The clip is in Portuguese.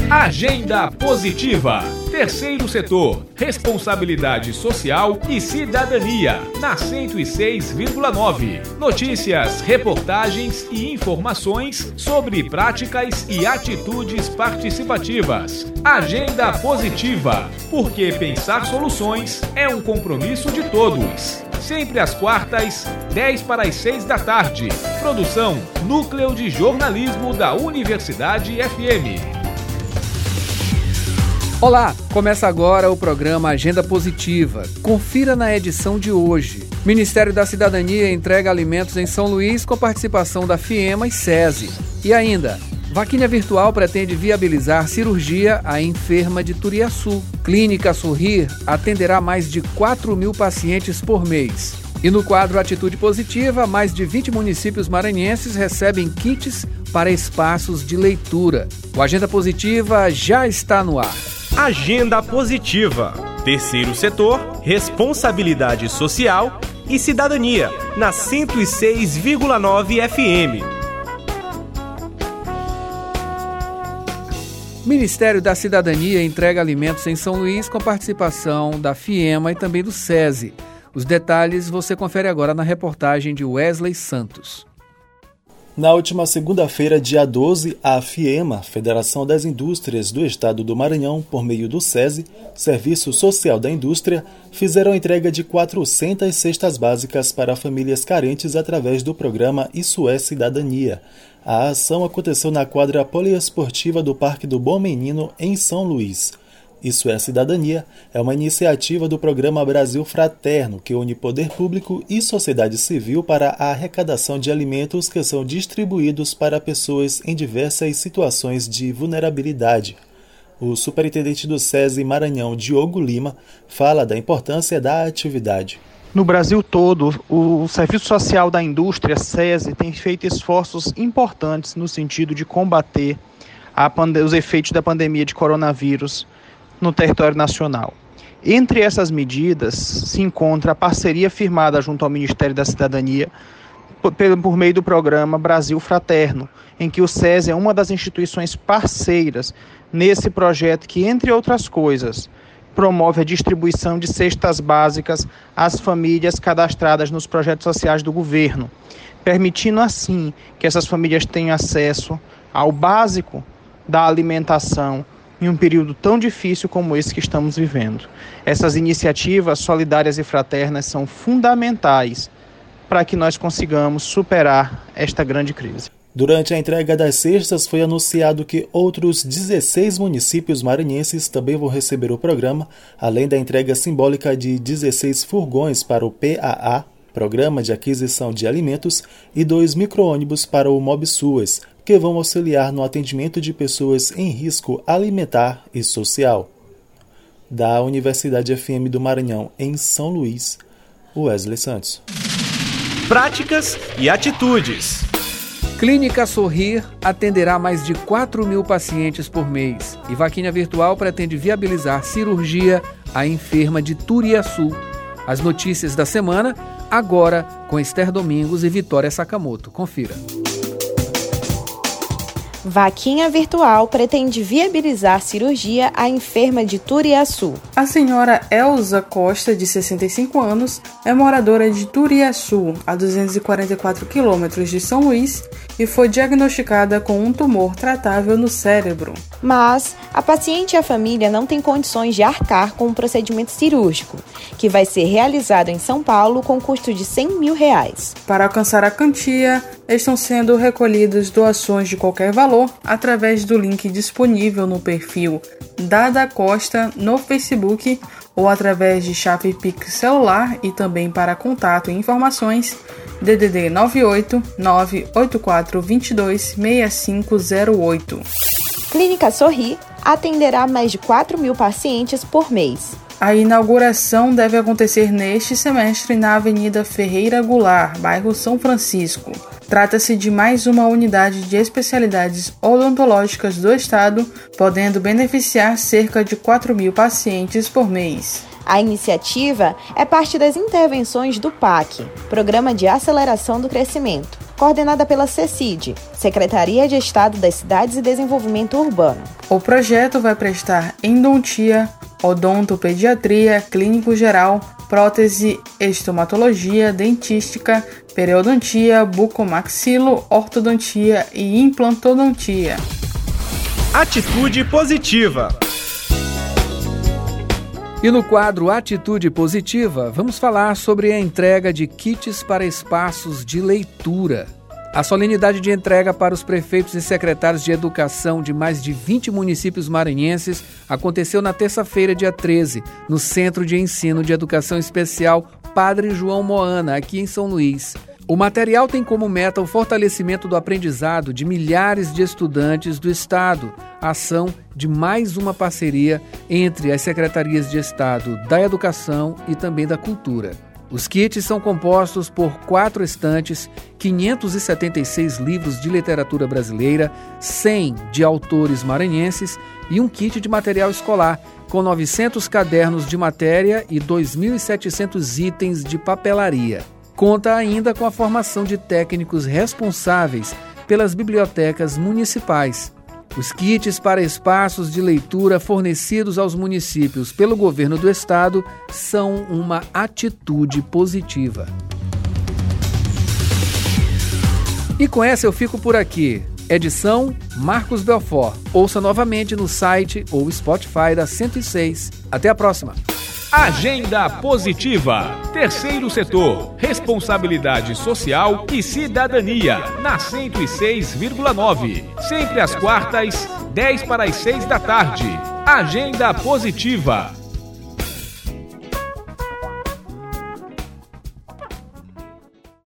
Agenda Positiva. Terceiro setor, responsabilidade social e cidadania, na 106,9. Notícias, reportagens e informações sobre práticas e atitudes participativas. Agenda Positiva, porque pensar soluções é um compromisso de todos. Sempre às quartas, 10 para as 6 da tarde. Produção Núcleo de Jornalismo da Universidade FM. Olá, começa agora o programa Agenda Positiva. Confira na edição de hoje. Ministério da Cidadania entrega alimentos em São Luís com participação da FIEMA e SESI. E ainda, vaquinha virtual pretende viabilizar cirurgia à enferma de Turiaçu. Clínica Sorrir atenderá mais de 4.000 pacientes por mês. E no quadro Atitude Positiva, mais de 20 municípios maranhenses recebem kits para espaços de leitura. O Agenda Positiva já está no ar. Agenda Positiva. Terceiro setor, responsabilidade social e cidadania, na 106,9 FM. Ministério da Cidadania entrega alimentos em São Luís com participação da FIEMA e também do SESI. Os detalhes você confere agora na reportagem de Wesley Santos. Na última segunda-feira, dia 12, a FIEMA, Federação das Indústrias do Estado do Maranhão, por meio do SESI, Serviço Social da Indústria, fizeram a entrega de 400 cestas básicas para famílias carentes através do programa Isso é Cidadania. A ação aconteceu na quadra poliesportiva do Parque do Bom Menino, em São Luís. Isso é Cidadania é uma iniciativa do programa Brasil Fraterno, que une poder público e sociedade civil para a arrecadação de alimentos que são distribuídos para pessoas em diversas situações de vulnerabilidade. O superintendente do SESI Maranhão, Diogo Lima, fala da importância da atividade. No Brasil todo, o Serviço Social da Indústria, SESI, tem feito esforços importantes no sentido de combater os efeitos da pandemia de coronavírus no território nacional. Entre essas medidas se encontra a parceria firmada junto ao Ministério da Cidadania por meio do programa Brasil Fraterno, em que o SESI é uma das instituições parceiras nesse projeto que, entre outras coisas, promove a distribuição de cestas básicas às famílias cadastradas nos projetos sociais do governo, permitindo assim que essas famílias tenham acesso ao básico da alimentação em um período tão difícil como esse que estamos vivendo. Essas iniciativas solidárias e fraternas são fundamentais para que nós consigamos superar esta grande crise. Durante a entrega das cestas, foi anunciado que outros 16 municípios maranhenses também vão receber o programa, além da entrega simbólica de 16 furgões para o PAA, Programa de Aquisição de Alimentos, e 2 micro-ônibus para o MobSUAS, que vão auxiliar no atendimento de pessoas em risco alimentar e social. Da Universidade FM do Maranhão, em São Luís, Wesley Santos. Práticas e atitudes. Clínica Sorrir atenderá mais de 4.000 pacientes por mês e vaquinha virtual pretende viabilizar cirurgia à enferma de Turiaçu. As notícias da semana, agora com Esther Domingos e Vitória Sakamoto. Confira. Vaquinha virtual pretende viabilizar cirurgia à enferma de Turiaçu. A senhora Elza Costa, de 65 anos, é moradora de Turiaçu, a 244 quilômetros de São Luís, e foi diagnosticada com um tumor tratável no cérebro. Mas a paciente e a família não têm condições de arcar com um procedimento cirúrgico, que vai ser realizado em São Paulo com custo de R$100 mil. Para alcançar a quantia, estão sendo recolhidas doações de qualquer valor através do link disponível no perfil Dada Costa no Facebook ou através de chave Pix celular e também para contato e informações DDD 98 984 22 6508. Clínica Sorrir atenderá mais de 4.000 pacientes por mês. A inauguração deve acontecer neste semestre na Avenida Ferreira Goulart, bairro São Francisco. Trata-se de mais uma unidade de especialidades odontológicas do Estado, podendo beneficiar cerca de 4.000 pacientes por mês. A iniciativa é parte das intervenções do PAC, Programa de Aceleração do Crescimento, coordenada pela CECID, Secretaria de Estado das Cidades e Desenvolvimento Urbano. O projeto vai prestar endodontia, odontopediatria, clínico geral, prótese, estomatologia, dentística, periodontia, bucomaxilo, ortodontia e implantodontia. Atitude positiva. E no quadro Atitude Positiva, vamos falar sobre a entrega de kits para espaços de leitura. A solenidade de entrega para os prefeitos e secretários de educação de mais de 20 municípios maranhenses aconteceu na terça-feira, dia 13, no Centro de Ensino de Educação Especial Padre João Moana, aqui em São Luís. O material tem como meta o fortalecimento do aprendizado de milhares de estudantes do Estado, a ação de mais uma parceria entre as Secretarias de Estado da Educação e também da Cultura. Os kits são compostos por 4 estantes, 576 livros de literatura brasileira, 100 de autores maranhenses e um kit de material escolar, com 900 cadernos de matéria e 2.700 itens de papelaria. Conta ainda com a formação de técnicos responsáveis pelas bibliotecas municipais. Os kits para espaços de leitura fornecidos aos municípios pelo governo do estado são uma atitude positiva. E com essa eu fico por aqui. Edição Marcos Belfort. Ouça novamente no site ou Spotify da 106. Até a próxima. Agenda Positiva. Terceiro setor. Responsabilidade social e cidadania. Na 106,9. Sempre às quartas, 10 para as 6 da tarde. Agenda Positiva.